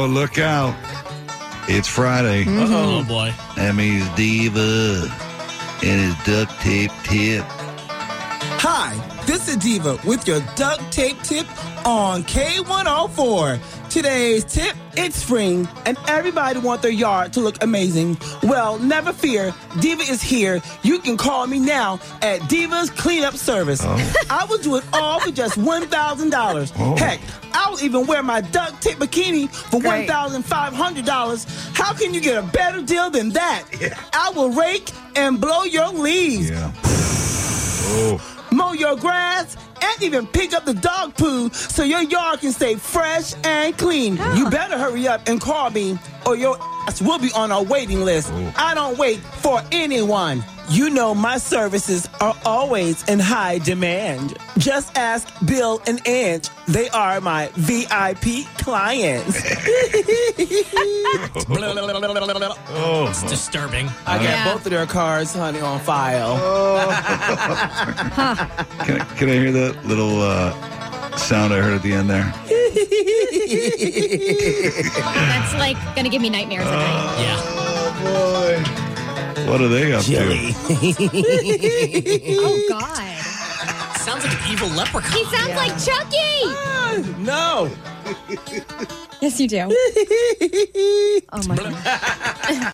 look out. It's Friday. Oh, boy. That means Diva and his duct tape tip. Hi, this is Diva with your duct tape tip on K104. Today's tip, it's spring, and everybody wants their yard to look amazing. Well, never fear, Diva is here. You can call me now at Diva's Cleanup Service. I will do it all for just $1,000. Heck, I'll even wear my duct tape bikini for $1,500. How can you get a better deal than that? Yeah. I will rake and blow your leaves. Yeah. Mow your grass, and even pick up the dog poo so your yard can stay fresh and clean. You better hurry up and call me, or your ass will be on our waiting list. I don't wait for anyone. You know my services are always in high demand. Just ask Bill and Ange. They are my VIP clients. It's disturbing. I got both of their cards, honey, on file. Can I hear that little sound I heard at the end there? That's like going to give me nightmares at night. Yeah. Oh, boy. What are they up Jelly. Oh, God. Sounds like an evil leprechaun. He sounds like Chucky. No. Yes, you do. Oh, my God.